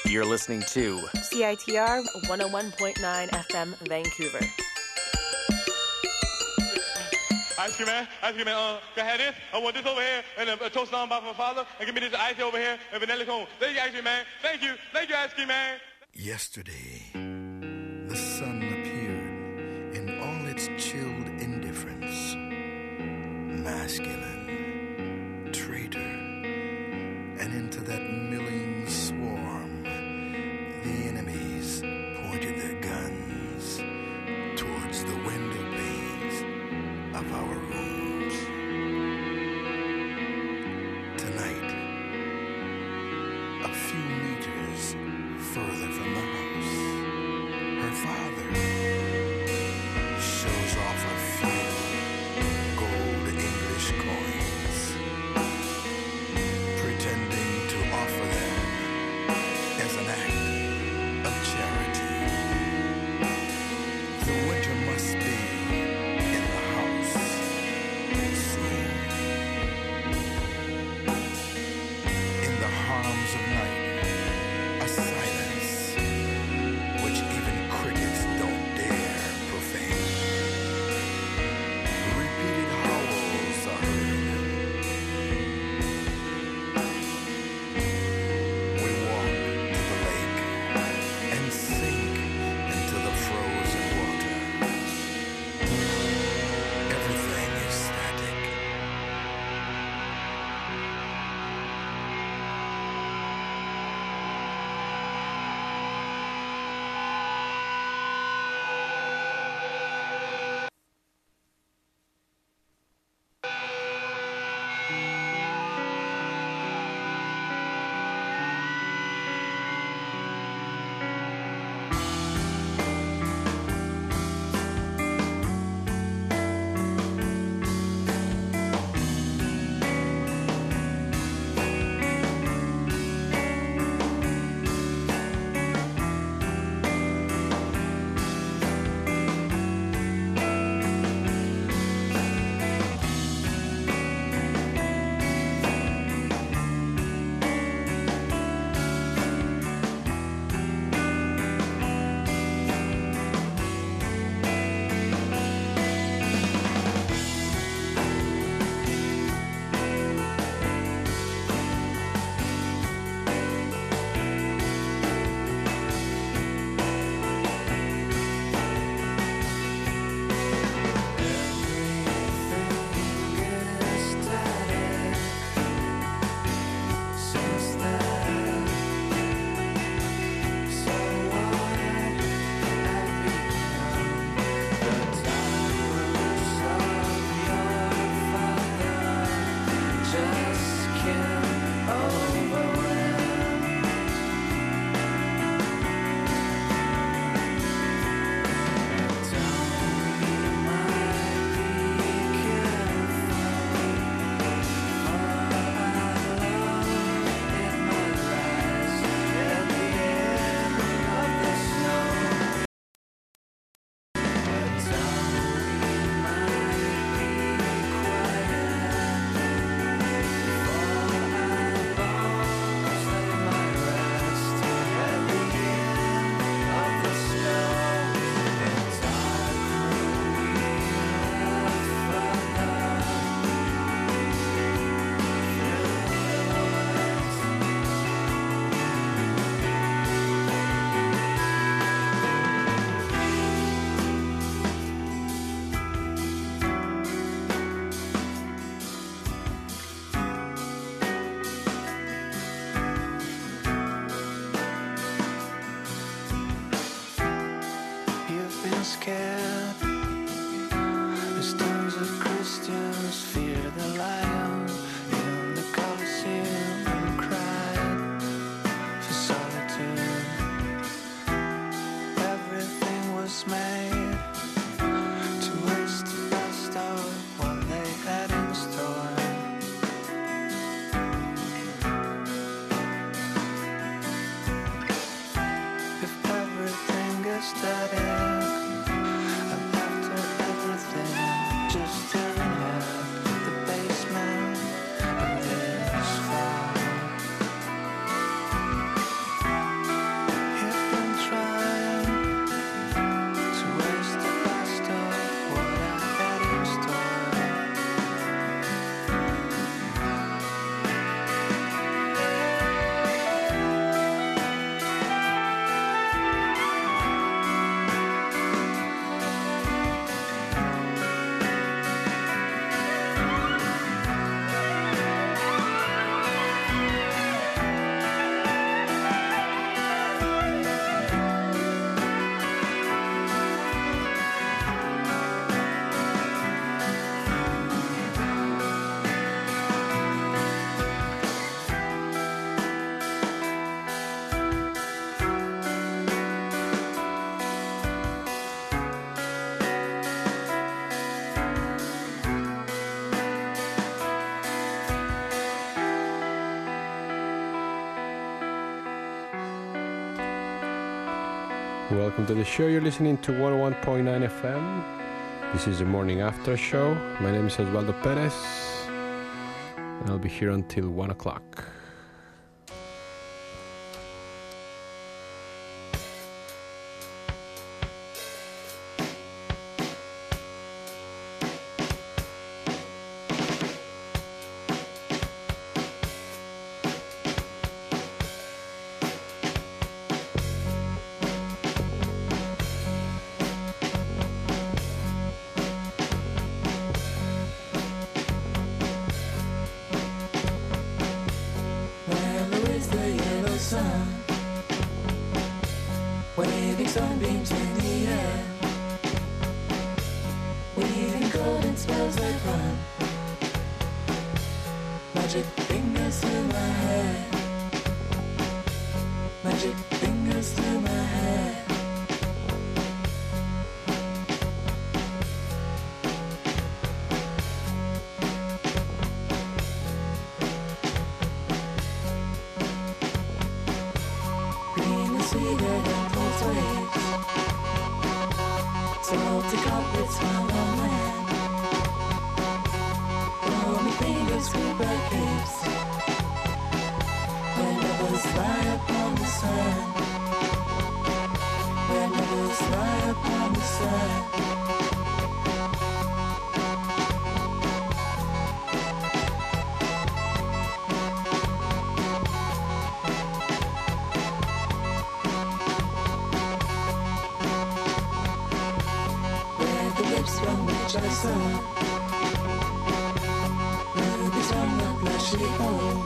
You're listening to CITR 101.9 FM Vancouver. Ice cream man, can I have this? I want this over here, and a toast on by my father, and give me this ice over here, and vanilla cone. Thank you, ice cream man. Thank you, ice cream man. Yesterday, the sun appeared in all its chilled indifference. Masculine, traitor, and into that milling swarm, the enemies pointed their guns towards the window panes of our rooms. Tonight, a few meters further from the house, her father shows off a few gold English coins, pretending to offer them as an act of charity. The winter must be in the house soon. In the harms of night, a silence which even crickets don't dare profane. Repeated howls are heard. We walk to the lake and sink into the frozen water. Everything is static. Welcome to the show. You're listening to 101.9 FM. This is the morning after show. My name is Osvaldo Perez, and I'll be here until 1 o'clock. Waving sunbeams in the air, weaving golden spells that run, magic fingers through my hair, magic fingers through my hair. Green is sweeter than those waves, salty couplets found on land, lonely fingers creep by caves, where lovers lie upon the sand, where lovers lie upon the sand. From which I saw rubies on the fleshy bowl,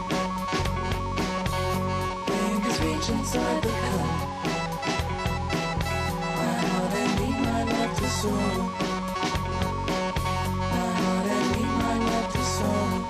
fingers reach inside the cup, my heart and need my love to soul, my heart and need my love to soul.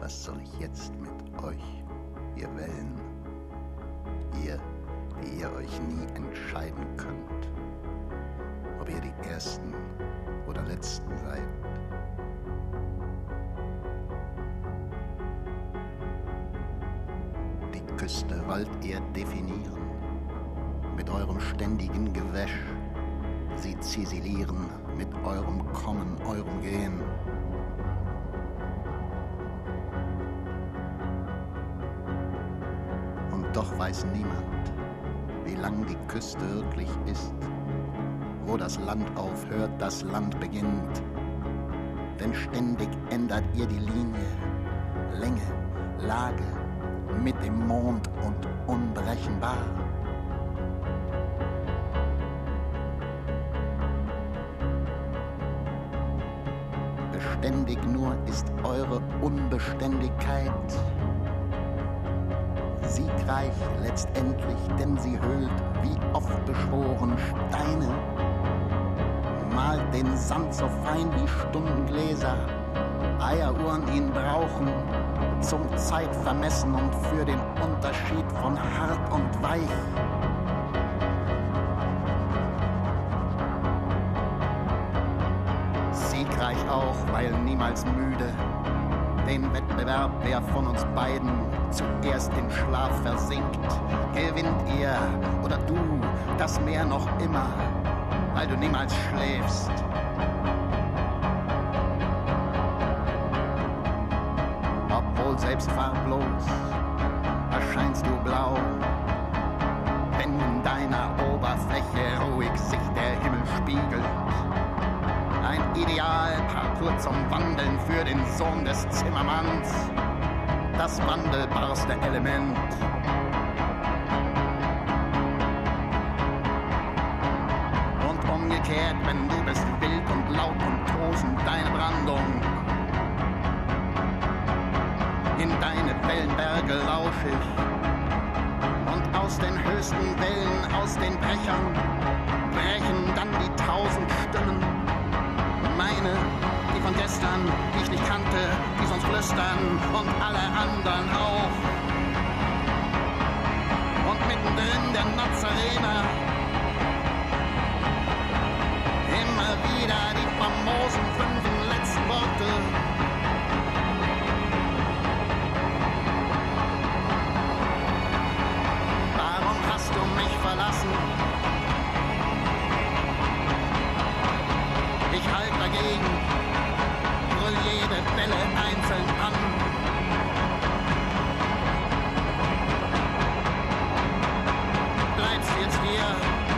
Was soll ich jetzt mit euch, ihr Wellen? Ihr, die ihr euch nie entscheiden könnt, ob ihr die Ersten oder Letzten seid. Die Küste wollt ihr definieren, mit eurem ständigen Gewäsch, sie ziselieren mit eurem Kommen, eurem Gehen. Und doch weiß niemand, wie lang die Küste wirklich ist, wo das Land aufhört, das Land beginnt. Denn ständig ändert ihr die Linie, Länge, Lage, mit dem Mond und unberechenbar. Beständig nur ist eure Unbeständigkeit. Siegreich letztendlich, denn sie höhlt, wie oft beschworen, Steine. Malt den Sand so fein wie Stundengläser, Eieruhren ihn brauchen, zum Zeitvermessen und für den Unterschied von hart und weich. Siegreich auch, weil niemals müde, den Wettbewerb, wer von uns beiden zuerst in Schlaf versinkt. Gewinnt ihr oder du, das Meer noch immer, weil du niemals schläfst. Obwohl selbst farblos erscheinst du blau, wenn in deiner Oberfläche ruhig sich der Himmel spiegelt. Ein Idealparcours zum Wandeln für den Sohn des Zimmermanns, das wandelbarste Element. Und umgekehrt, wenn du bist wild und laut und tosend deine Brandung. In deine Wellenberge lauschig und aus den höchsten Wellen, aus den Brechern, brechen dann die 1000 Stimmen. Meine, die von gestern, die ich nicht kannte, die sonst flüstern und alle anderen auch. Und mittendrin der Nazarener, immer wieder die famosen 5 letzten Worte. Warum hast du mich verlassen? Ich halt dagegen, brüll jede Welle einzeln an. Bleibst jetzt hier?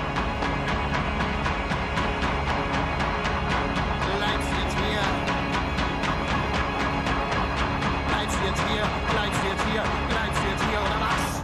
Bleibst jetzt hier? Bleibst jetzt hier? Bleibst jetzt hier? Bleibst jetzt hier oder was?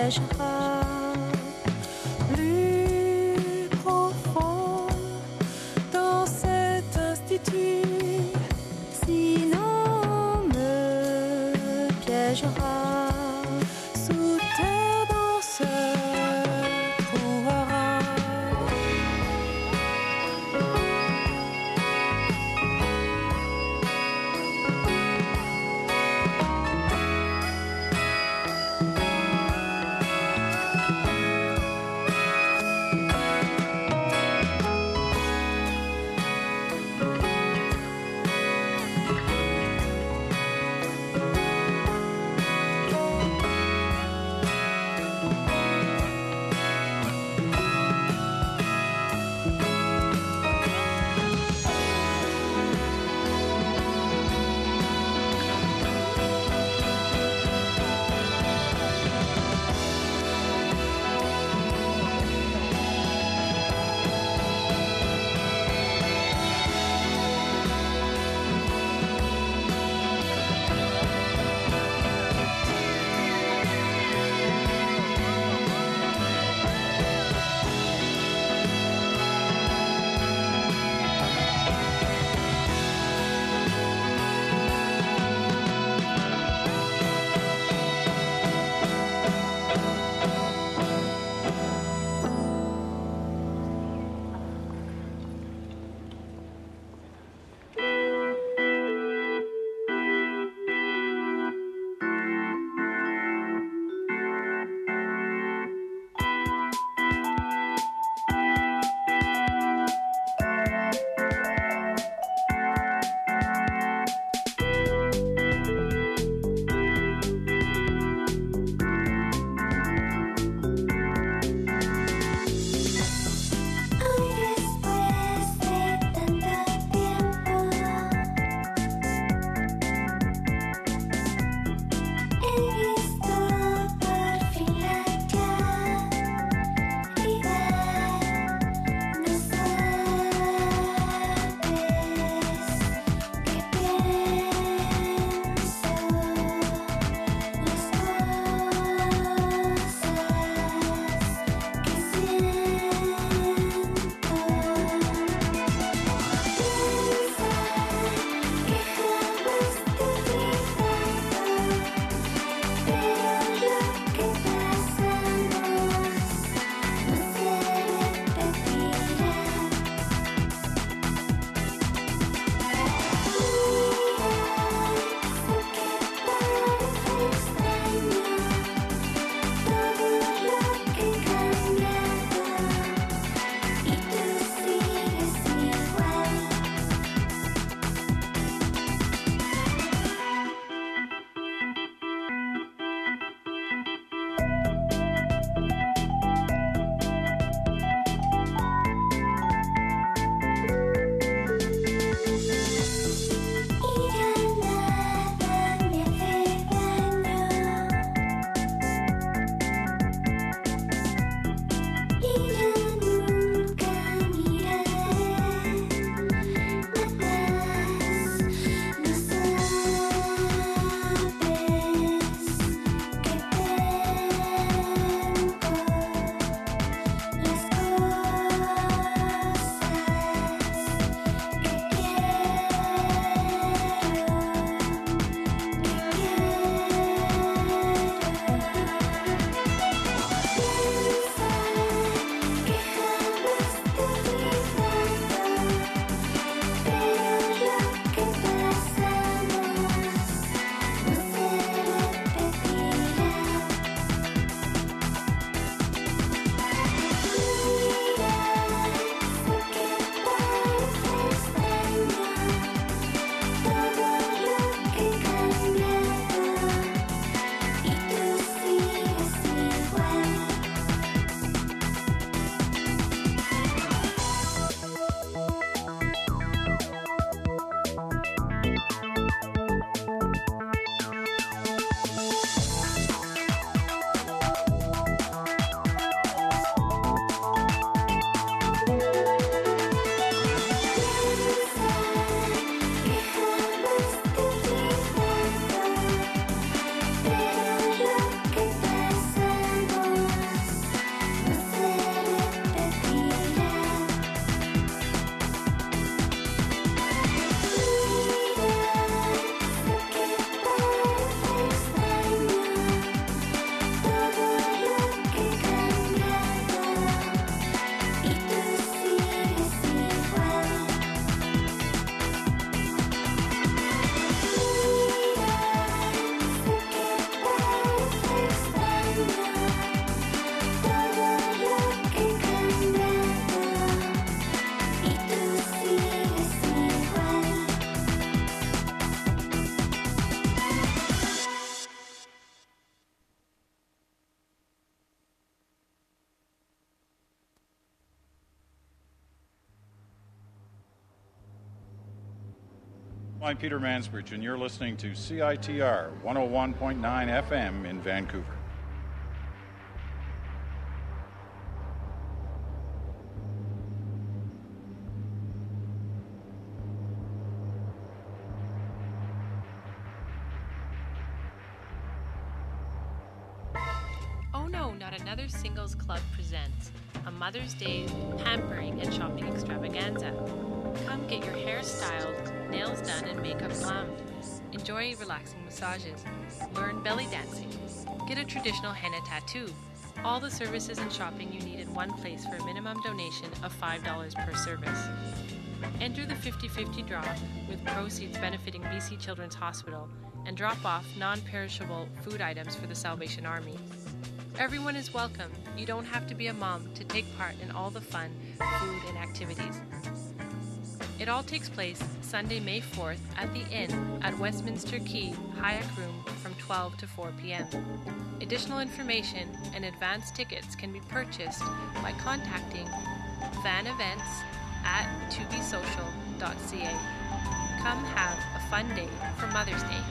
piégera. Plus profond dans cet institut, sinon me piégera. Sous terre dans ce trouera. I'm Peter Mansbridge, and you're listening to CITR 101.9 FM in Vancouver. Oh no, not another Singles Club presents a Mother's Day pampering and shopping extravaganza. Come get your hair styled, nails done, and makeup glammed. Enjoy relaxing massages. Learn belly dancing. Get a traditional henna tattoo. All the services and shopping you need in one place for a minimum donation of $5 per service. Enter the 50-50 draw with proceeds benefiting BC Children's Hospital and drop off non-perishable food items for the Salvation Army. Everyone is welcome. You don't have to be a mom to take part in all the fun, food, and activities. It all takes place Sunday, May 4th at the Inn at Westminster Quay, Hayek Room from 12 to 4 p.m. Additional information and advance tickets can be purchased by contacting vanevents@tobesocial.ca. Come have a fun day for Mother's Day.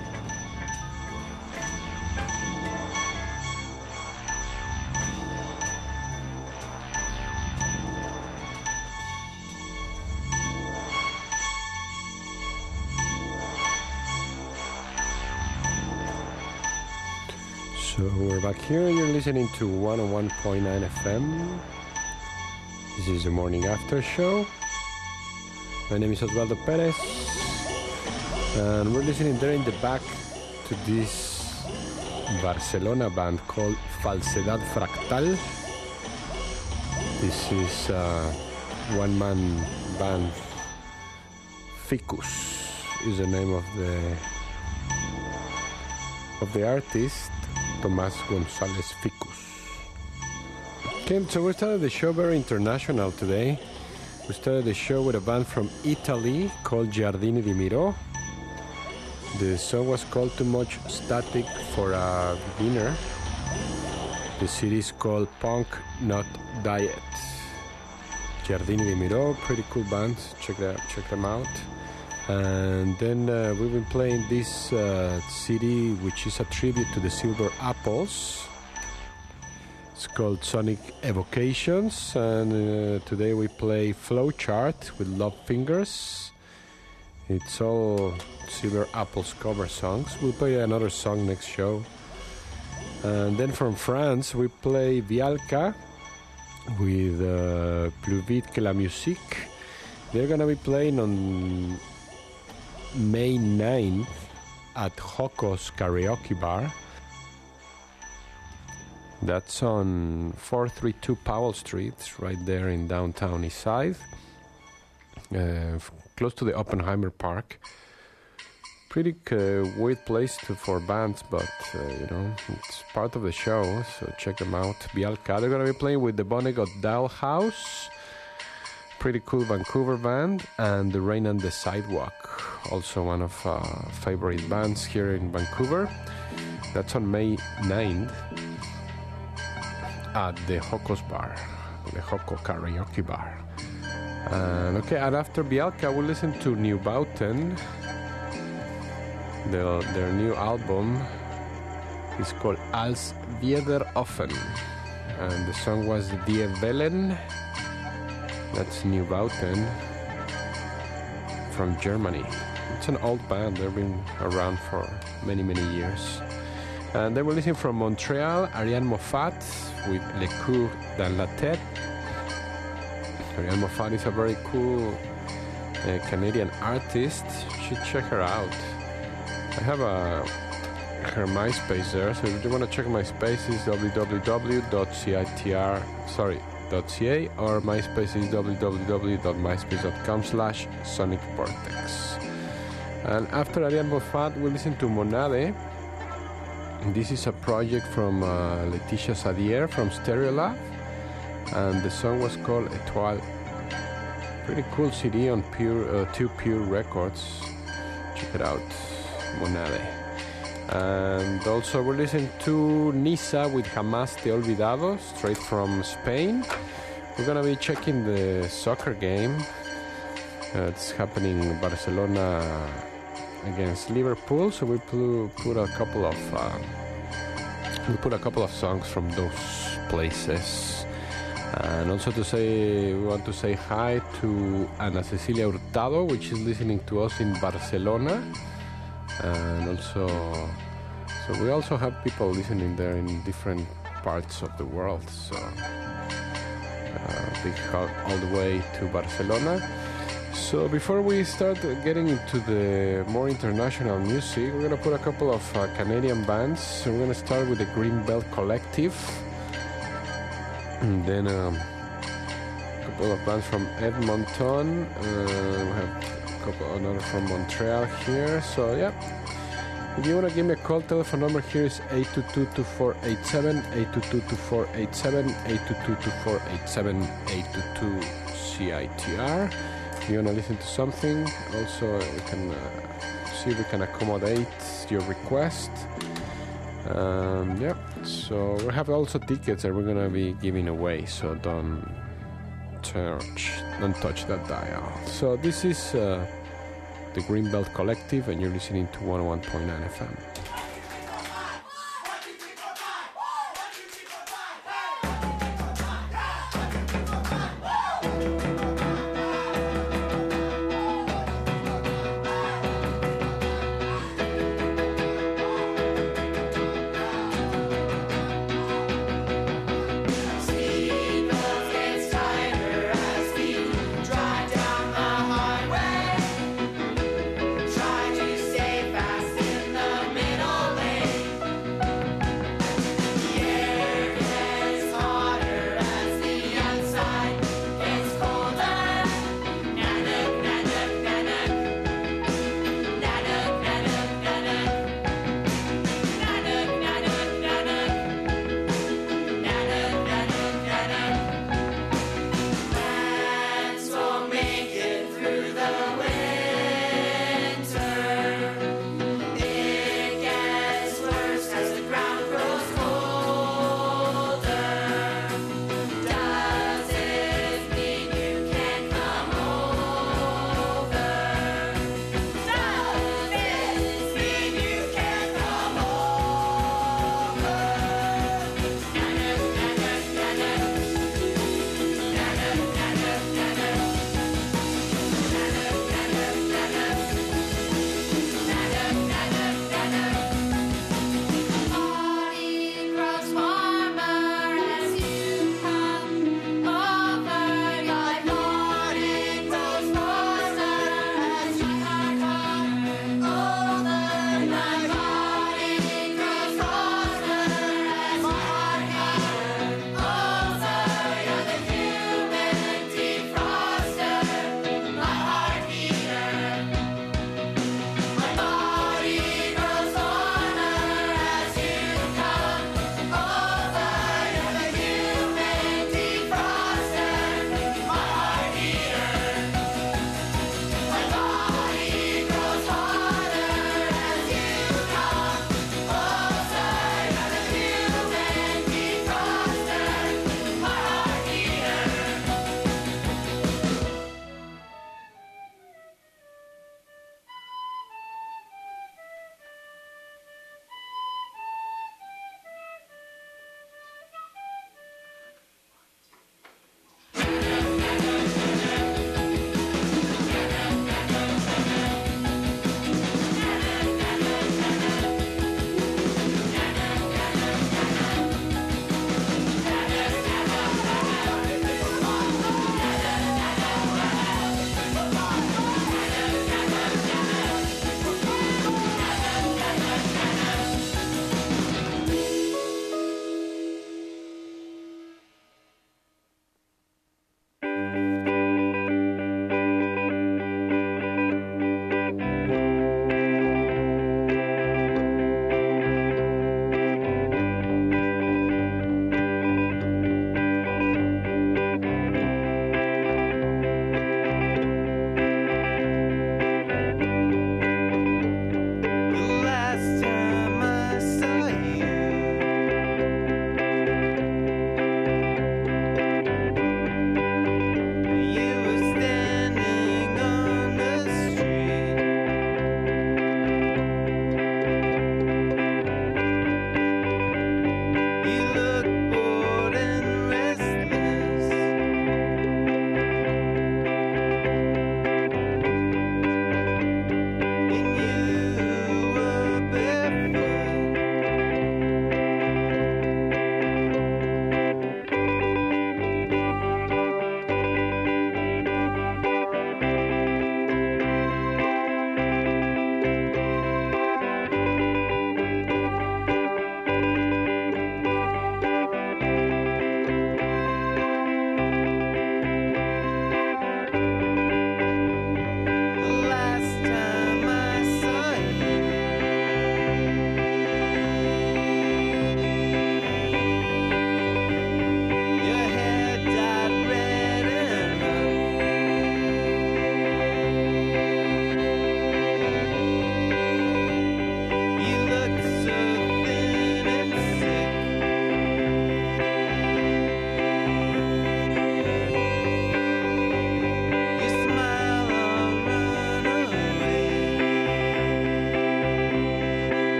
So we're back here and you're listening to 101.9 FM. This is the Morning After Show. My name is Osvaldo Perez. And we're listening there in the back to this Barcelona band called Falsedad Fractal. This is a one-man band. Ficus is the name of the artist. Tomás González Ficus. Okay, so we started the show very international today. We started the show with a band from Italy called Giardini di Miro. The song was called Too Much Static for a Beginner. The CD is called Punk Not Diet. Giardini di Miro, pretty cool band. Check them out. And then we've been playing this CD, which is a tribute to the Silver Apples. It's called Sonic Evocations, and today we play Flowchart with Love Fingers. It's all Silver Apples cover songs. We'll play another song next show. And then from France we play Vialca with Plus Vite que la Musique. They're gonna be playing on May 9th at Jocos Karaoke Bar. That's on 432 Powell Street, right there in downtown Eastside, close to the Oppenheimer Park. Pretty weird place for bands, but it's part of the show, so check them out. Bialca, they're going to be playing with the Vonnegut Dollhouse, pretty cool Vancouver band, and The Rain and the Sidewalk, also one of our favorite bands here in Vancouver. That's on May 9th at the Jocos Bar, the Joco Karaoke Bar. And after Bialca, we'll listen to Neubauten. Their new album is called Als wieder offen, and the song was Die Wellen. That's Neubauten from Germany. It's an old band. They've been around for many, many years. And then we're listening from Montreal, Ariane Moffat with Le Cours dans la Tête. Ariane Moffat is a very cool Canadian artist. You should check her out. I have her MySpace there, so if you want to check my space, it's www.ca or MySpace is www.myspace.com/sonicvortex. And after Ariane Moffat, we listen to Monade. This is a project from Laetitia Sadier from Stereolab, and the song was called Etoile. Pretty cool CD on Two Pure Records. Check it out, Monade. And also we're listening to Nisa with Jamás Te Olvidado, straight from Spain. We're gonna be checking the soccer game It's happening in Barcelona against Liverpool, so we put a couple of songs from those places. And also we want to say hi to Ana Cecilia Hurtado, which is listening to us in Barcelona. And also, so we also have people listening there in different parts of the world. So big hug all the way to Barcelona. So before we start getting into the more international music, we're going to put a couple of Canadian bands. So we're going to start with the Greenbelt Collective. And then a couple of bands from Edmonton. We have another from Montreal here. So yeah, if you want to give me a call, telephone number here is 822-2487, 822-2487, 822-2487, 822-CITR. If you want to listen to something, also we can see if we can accommodate your request. Yeah, so we have also tickets that we're gonna be giving away, so don't touch that dial. So this is the Greenbelt Collective, and you're listening to 101.9 FM. Try to stay fast in the middle.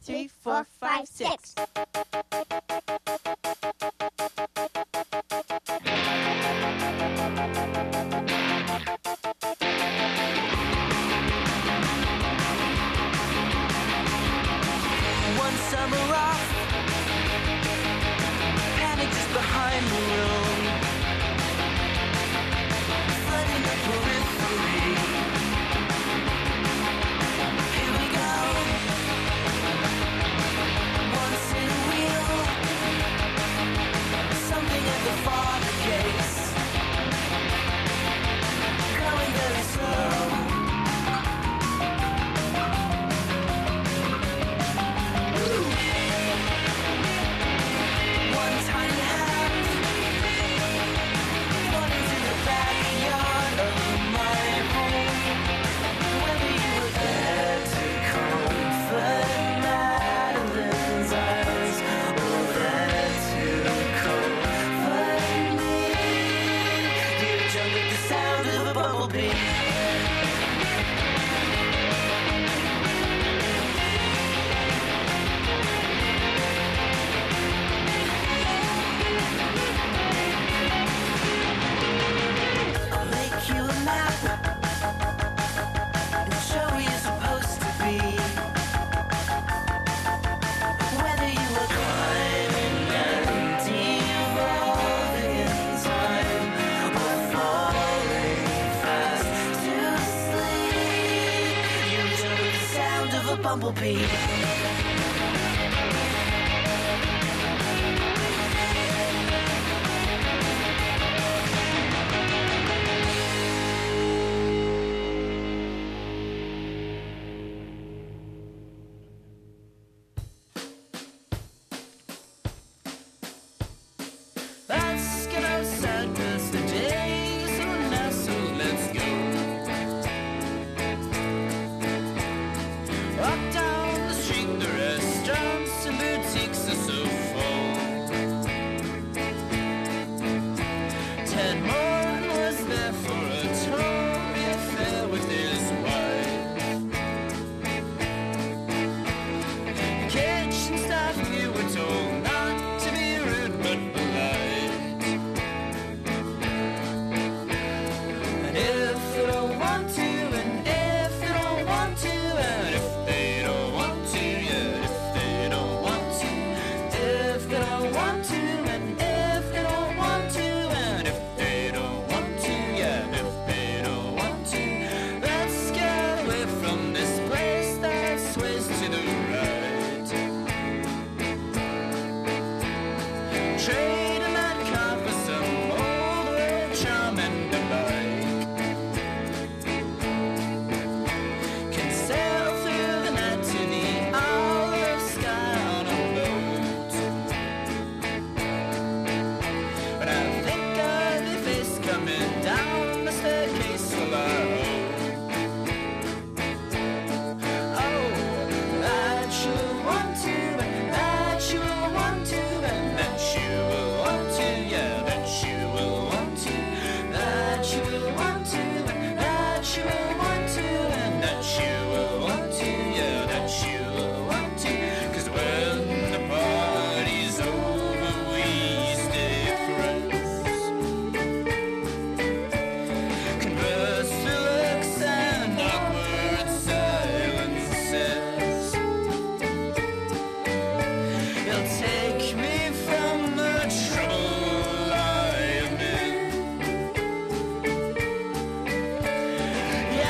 3, 4, 5, 6. One summer off, panic just behind the room, flooding the periphery. Here we go, once in a wheel, something at the father case, going very slow. Bumblebee. Let's get outside 'cause the day is so nice, so let's go. Walk down the street, the restaurants and boutiques are so full. Ted Morton was there for a Tory affair with his wife. The kitchen staff, we were told not to be rude but polite. And if you don't want to, and if you don't want to, and if they don't want to, yeah, if they don't want to, if they don't want to, and if they don't want to, and if they don't want to, yeah, if they don't want to, let's get away from this place that sways to the right. Trade a madcap for some old red charm and a bike. Can sail through the night to the hour of sky on a boat. But I think of your face coming down the staircase of our home. Oh, that you want to, and that you will want to, and that you will want to, yeah, that you will want to, that you will want to, and that you will want to, and that you will want to, yeah, that you will want to. 'Cause when the party's over, we stay friends. Converse through looks and awkward silences. You'll take me from the trouble I am in. Yeah,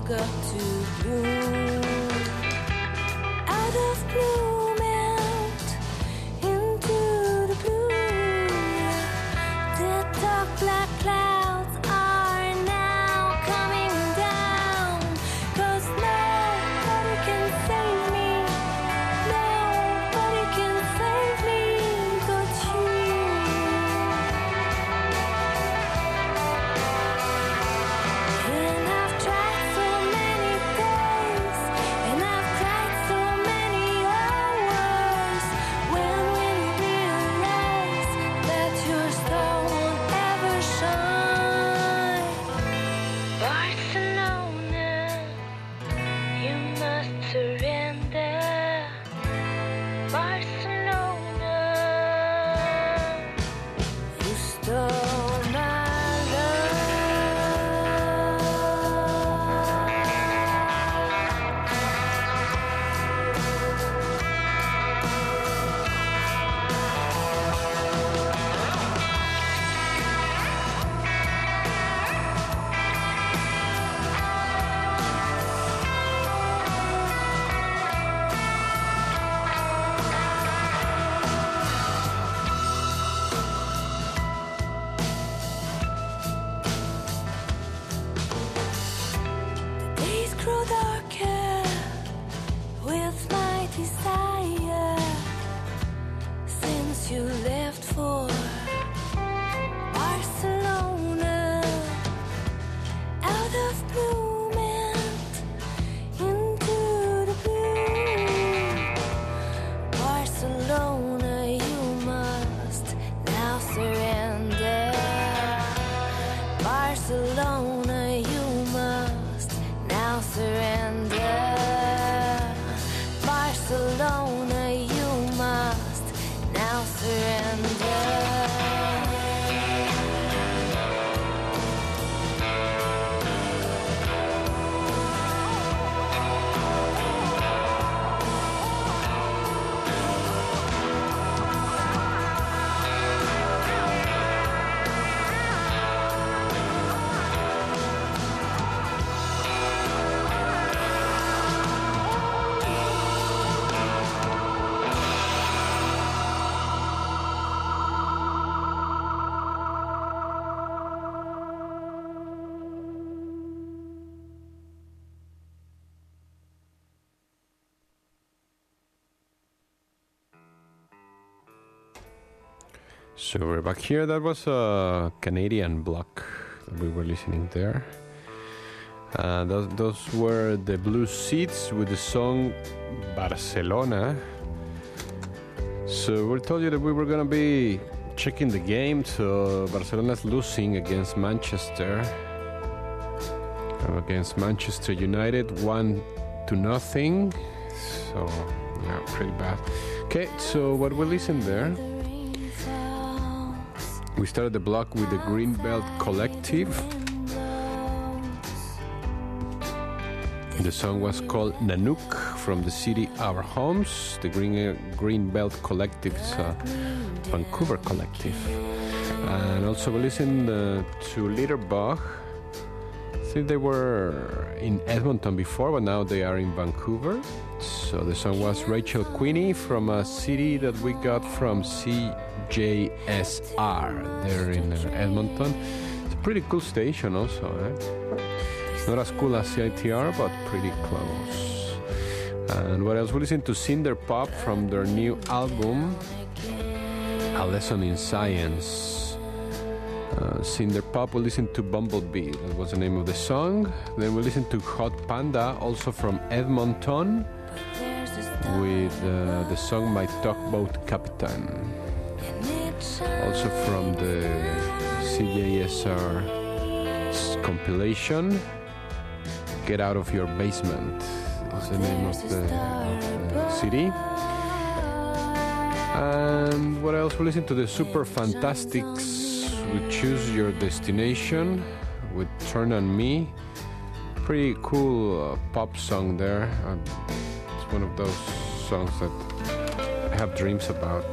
sugar to bloom. Out of blue melt into the blue. The dark black clouds are now coming down. 'Cause nobody can save me. Nobody can save me but you. And I've tried so many days, and I've cried so many hours. When will you realize that your star won't ever shine? Barcelona, you must surrender. Barcelona, you stole my love. Days grow darker with my desire since you left for Barcelona. Out of blue melt into the blue. Barcelona, you must now surrender. Barcelona, you must now surrender. Barcelona, you must now surrender. So we're back here. That was a Canadian block that we were listening there. Those were the Blue Seeds with the song Barcelona. So we told you that we were going to be checking the game. So Barcelona's losing against Manchester. Against Manchester United, 1-0. So, yeah, pretty bad. Okay, so what we listened there, we started the block with the Greenbelt Collective. The song was called Nanook from the CD Our Homes. The Greenbelt Collective is a Vancouver collective. And also we listened to Litterbach. I think they were in Edmonton before, but now they are in Vancouver. So the song was Rachel Queenie from a CD that we got from CJSR there in Edmonton. It's a pretty cool station also, eh? Not as cool as CITR, but pretty close. And what else? We listened to Cinder Pop from their new album, A Lesson in Science. Cinder Pop, we listened to Bumblebee, that was the name of the song. Then we listened to Hot Panda, also from Edmonton, with the song My Tugboat Captain. Also from the CJSR compilation, Get Out of Your Basement is the name of the CD. And what else? We listened to the Super Fantastics with Choose Your Destination with Turn on Me. Pretty cool pop song there. It's one of those songs that I have dreams about.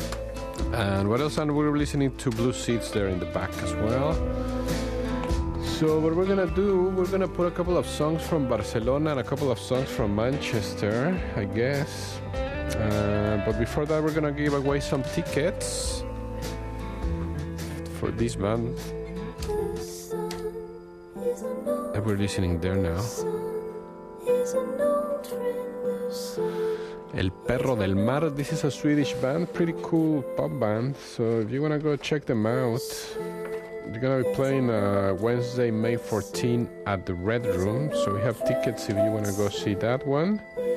And what else? And we were listening to Blue Seeds there in the back as well. So what we're gonna do, we're gonna put a couple of songs from Barcelona and a couple of songs from Manchester, I guess. But before that, we're gonna give away some tickets for this band that we're listening there now. El Perro del Mar. This is a Swedish band, pretty cool pop band. So if you wanna go check them out, they're gonna be playing Wednesday, May 14 at the Red Room. So we have tickets if you wanna go see that one.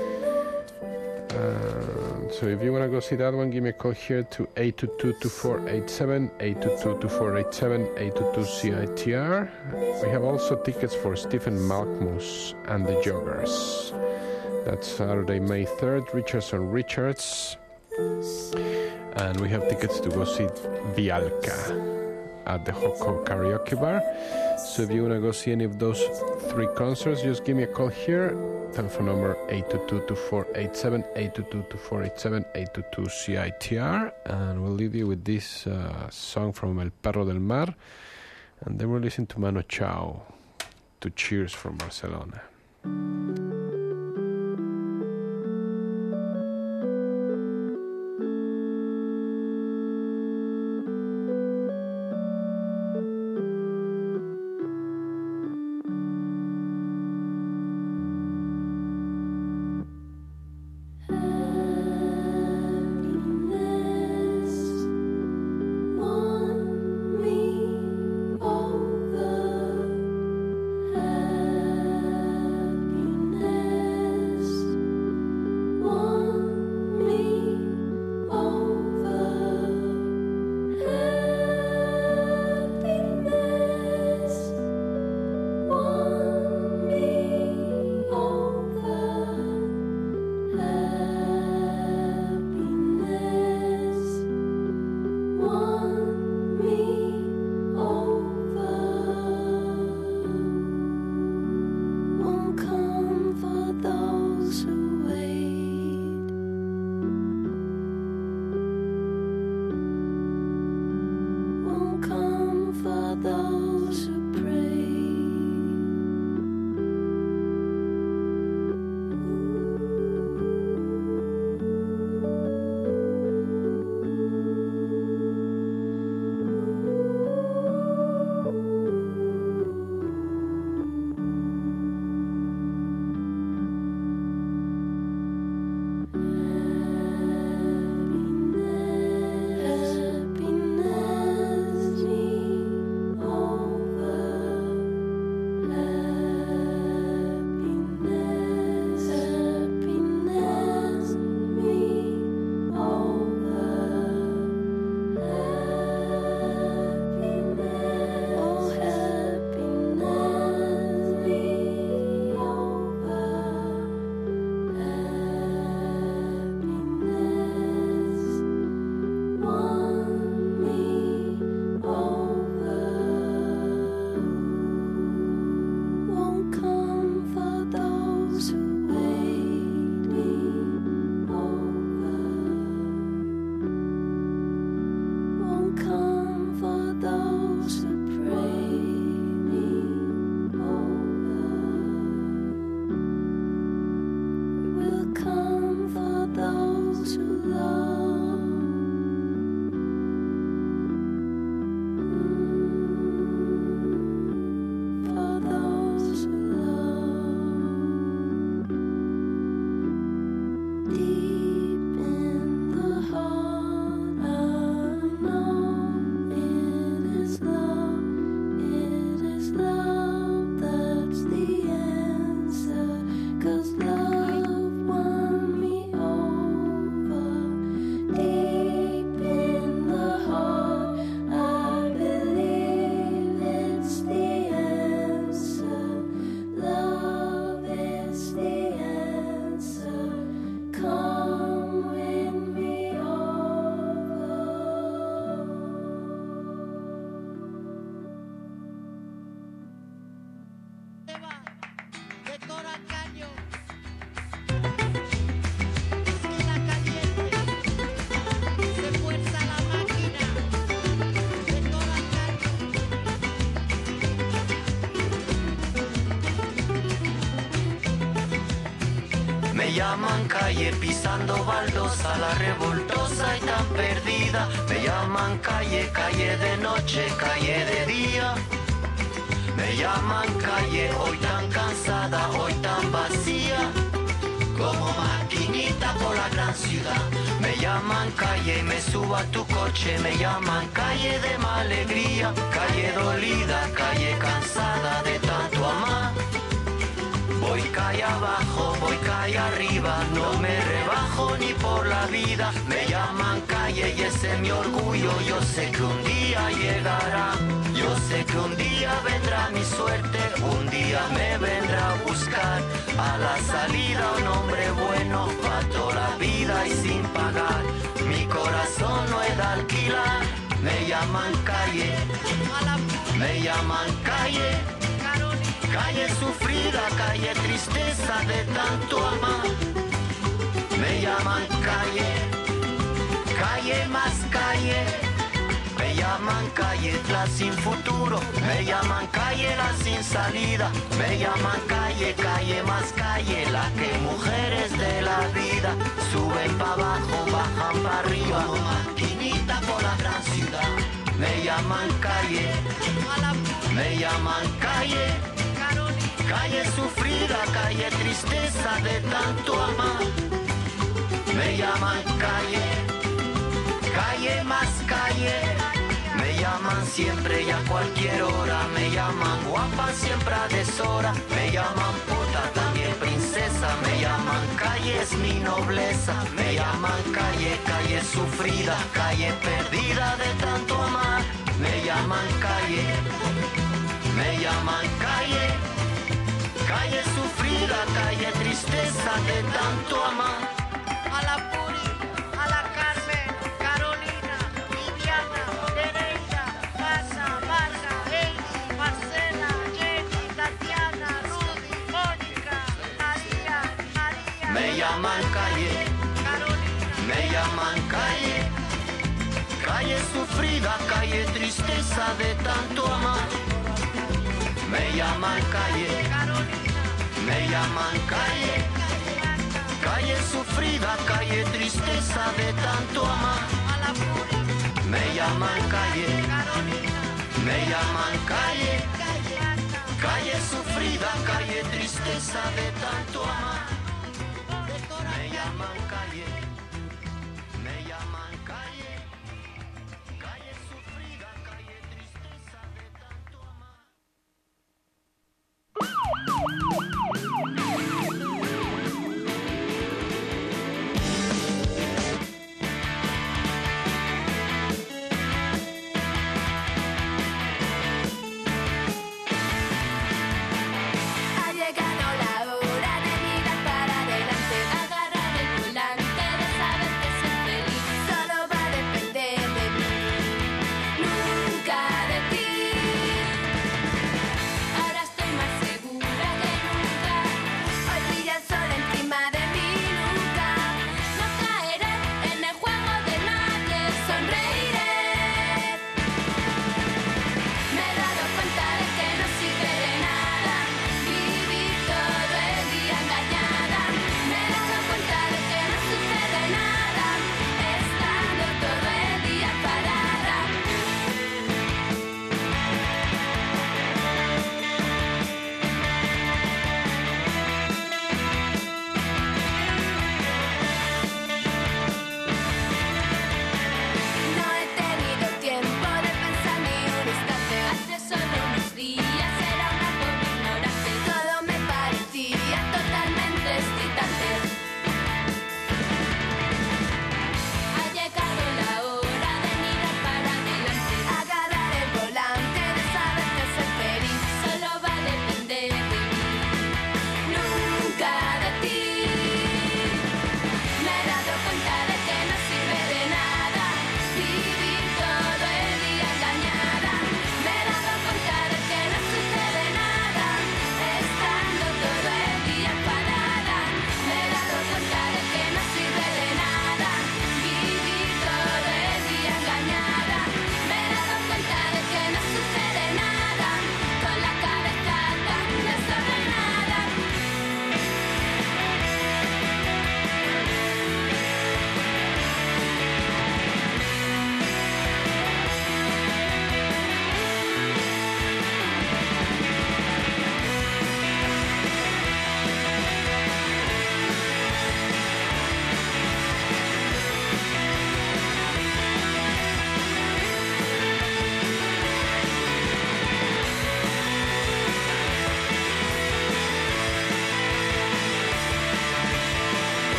So if you wanna go see that one, give me a call here to 822-2487, 822-2487, 822-CITR. We have also tickets for Stephen Malkmus and the Joggers. That's Saturday, May 3rd, Richards. And we have tickets to go see Vialca at the Hoko Karaoke Bar. So if you want to go see any of those three concerts, just give me a call here. Telephone number 822-2487, 822-2487, 822-CITR. And we'll leave you with this song from El Perro del Mar. And then we'll listen to Mano Chao, to Cheers from Barcelona. Happiness me over. llaman calle pisando baldosa, la revoltosa y tan perdida. Me llaman calle, calle de noche, calle de día. Me llaman calle, hoy tan cansada, hoy tan vacía, como maquinita por la gran ciudad. Me llaman calle y me subo a tu coche. Me llaman calle de mala alegría, calle dolida, calle cansada de tanto amar. Voy calle abajo, voy calle arriba, no me rebajo ni por la vida. Me llaman calle y ese es mi orgullo. Yo sé que un día llegará, yo sé que un día vendrá mi suerte. Un día me vendrá a buscar a la salida un hombre bueno pa' toda la vida y sin pagar. Mi corazón no es de alquilar. Me llaman calle, me llaman calle. Calle sufrida, calle tristeza de tanto amar. Me llaman calle, calle más calle. Me llaman calle la sin futuro. Me llaman calle la sin salida. Me llaman calle, calle más calle. La que mujeres de la vida suben pa' abajo, bajan pa' arriba, como maquinita por la gran ciudad. Me llaman calle, me llaman calle. Calle sufrida, calle tristeza de tanto amar. Me llaman calle, calle más calle. Me llaman siempre y a cualquier hora. Me llaman guapa siempre a deshora. Me llaman puta, también princesa. Me llaman calle, es mi nobleza. Me llaman calle, calle sufrida, calle perdida de tanto amar. Me llaman calle, me llaman calle. Calle sufrida, calle tristeza de tanto amar. A la Puri, a la Carmen, Carolina, Viviana, Teresa, Casa, Marga, Eli, Marcela, Jenny, Tatiana, Rudy, Mónica, María, María. Me llaman calle, Carolina. me llaman calle. Calle sufrida, calle tristeza de tanto amar. Me llaman calle, me llaman calle. Calle sufrida, calle tristeza de tanto amar. Me llaman calle, me llaman calle. Calle sufrida, calle tristeza de tanto amar. Me llaman calle, me llaman calle. Calle sufrida, calle tristeza de tanto amar. Ha llegado la hora de mirar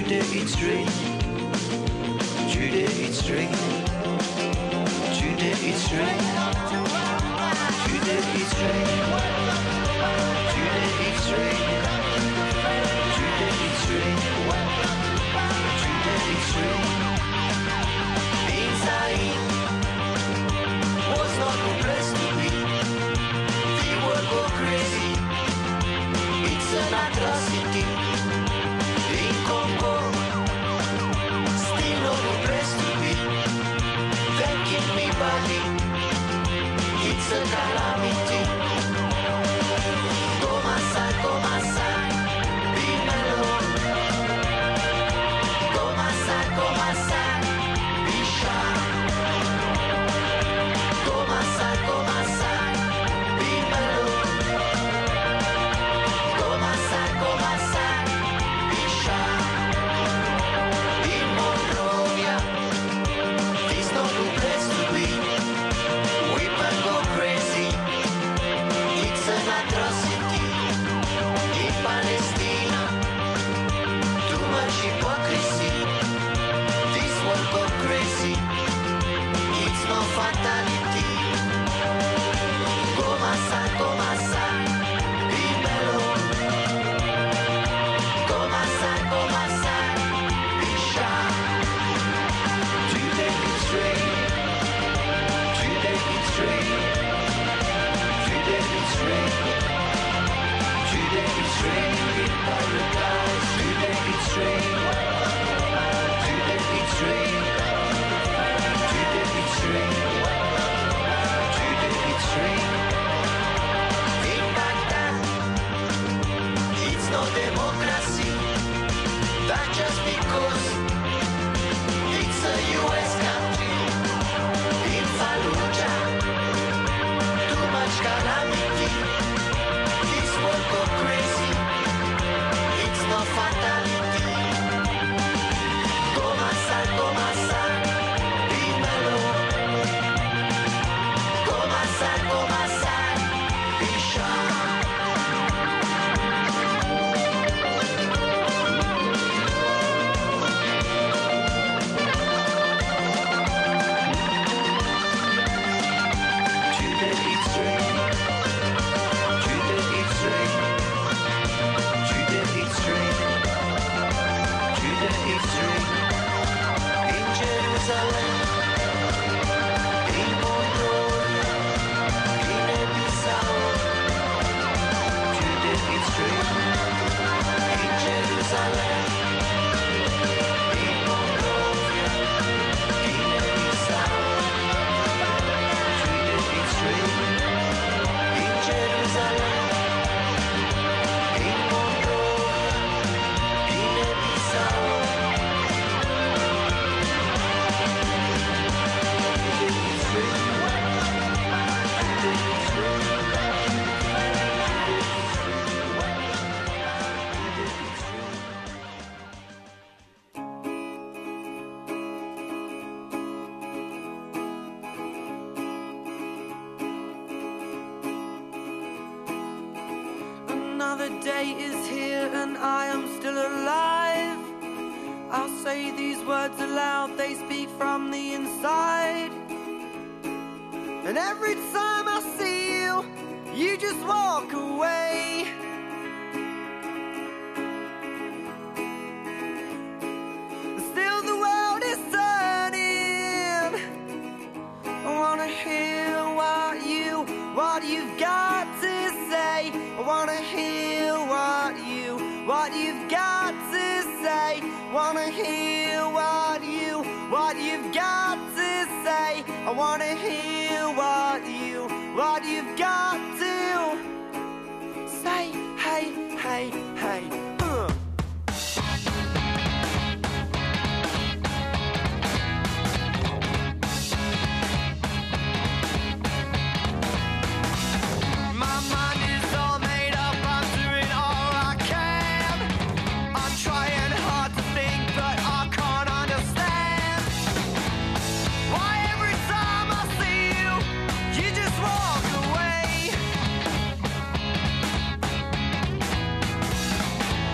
Today it's raining. Today it's raining. Today it's raining. Today it's raining. Today it's raining. Today it's raining. Today it's raining. Inside was not the place to be. The world go crazy. It's an atrocity. In Congo, still not the place to be. Thanking me body. It's a calamity. Come aside, be mellow. Come aside, be shy. Come aside, be mellow. Come aside, be shy. In Monrovia, this not the place to be. Women go crazy. It's an atrocity. In Palestina, too much hypocrisy. This world go crazy. It's no fatality. Come aside, be mellow. Come aside, be shy. Today it's raining. Today it's raining. Today it's raining. Today it's raining in paradise. Today it's raining. Today it's raining. Today it's raining. Today it's raining. In Baghdad, it's no democracy. That's just because it's a US country. In Fallujah, too much calamity. This world go crazy. It's no fatality. Come aside, be mellow. Come aside, be shy. Today it's raining. Today it's raining. Today it's raining. Today it's raining. In Jerusalem. In Monrovia. Guinea-Bissau. Today it's raining. In Jerusalem. In Monrovia. Guinea-Bissau. Today it's raining. In Jerusalem. In Monrovia. Guinea-Bissau. Today it's raining. Today it's raining. Today it's raining. Another day is here and I am still alive. I'll say these words aloud, they speak from the inside. And every time I see you, you just walk away. Still the world is turning. I wanna hear what you've got to say. I wanna hear what you've got to say. Wanna hear what you've got to say. I wanna hear what you've got to say. Hey, hey, hey. My mind is all made up, I'm doing all I can. I'm trying hard to think, but I can't understand why every time I see you, you just walk away.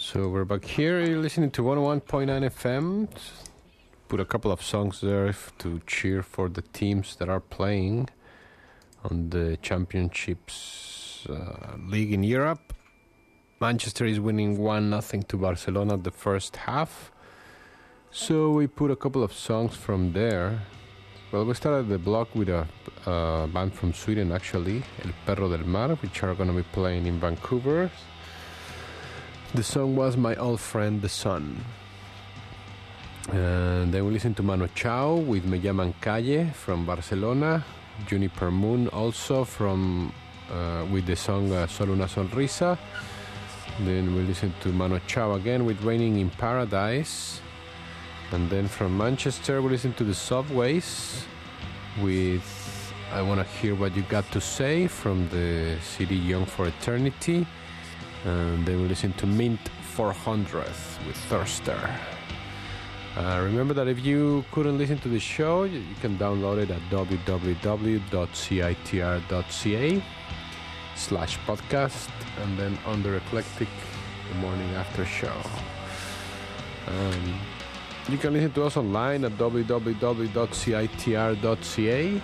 So we're back here. You're listening to 101.9 FM. Put a couple of songs there to cheer for the teams that are playing on the Championships League in Europe. Manchester is winning 1-0 to Barcelona the first half. So we put a couple of songs from there. Well, we started the block with a band from Sweden, actually, El Perro del Mar, which are going to be playing in Vancouver. The song was My Old Friend the Sun. And then we listened to Mano Chao with Me Llaman Calle from Barcelona. Juniper Moon also from with the song Solo Una Sonrisa. Then we listened to Mano Chao again with Raining in Paradise. And then from Manchester we listened to the Subways with I Wanna Hear What You Got to Say from the CD Young for Eternity. And then we listened to Mint 400 with Thirster. Remember that if you couldn't listen to the show, you can download it at www.citr.ca/podcast, and then under Eclectic, the morning after show. You can listen to us online at www.citr.ca,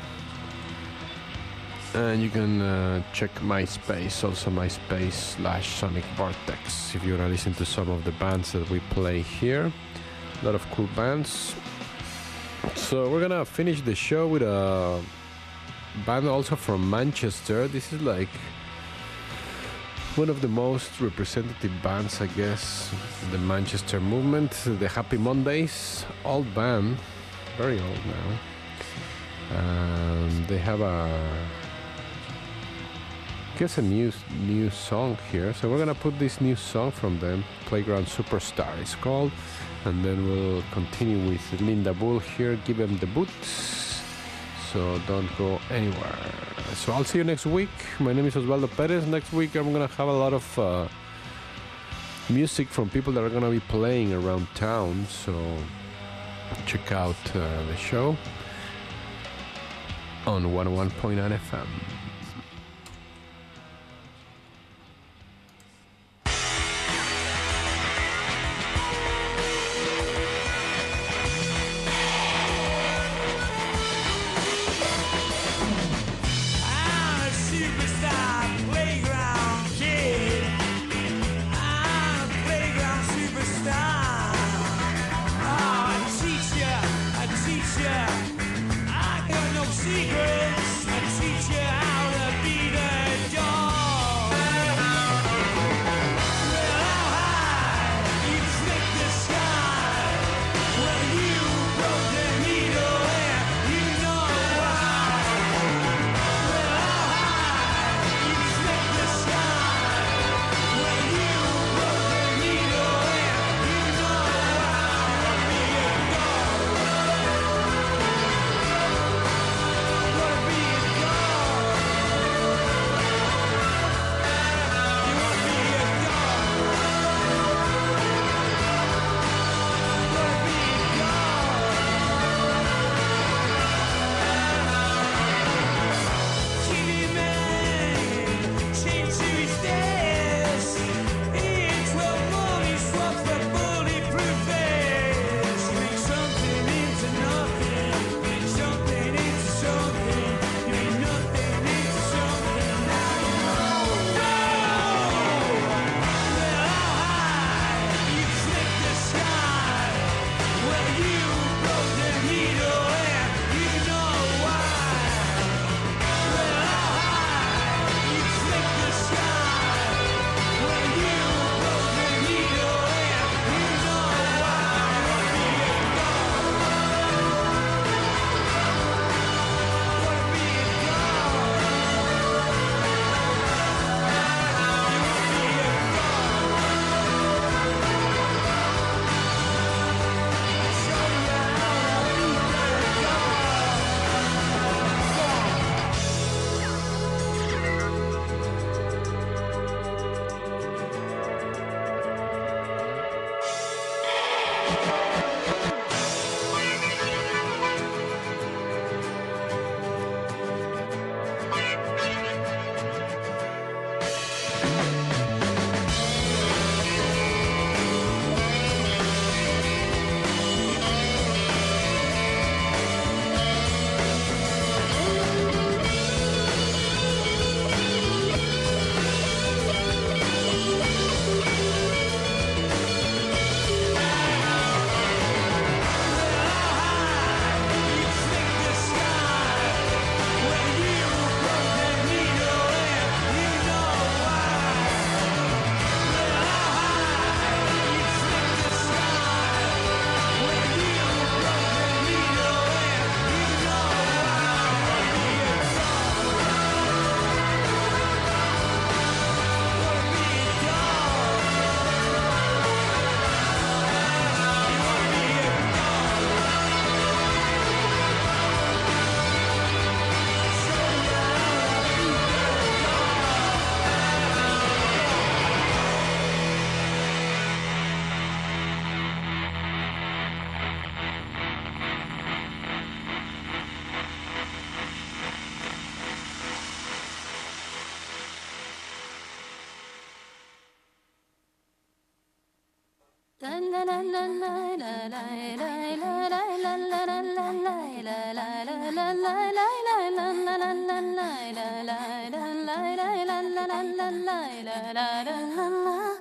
and you can check MySpace, also MySpace/Sonic Vortex, if you want to listen to some of the bands that we play here. A lot of cool bands. So we're gonna finish the show with a band also from Manchester. This is like one of the most representative bands, I guess, the Manchester movement, the Happy Mondays. Old band, very old now. They have a new song here. So we're gonna put this new song from them, Playground Superstar it's called. And then we'll continue with Linda Bull here, Give Them the Boots. So don't go anywhere. So I'll see you next week. My name is Osvaldo Perez. Next week I'm going to have a lot of music from people that are going to be playing around town. So check out the show on 101.9 FM. Secrets, I teach you how la la la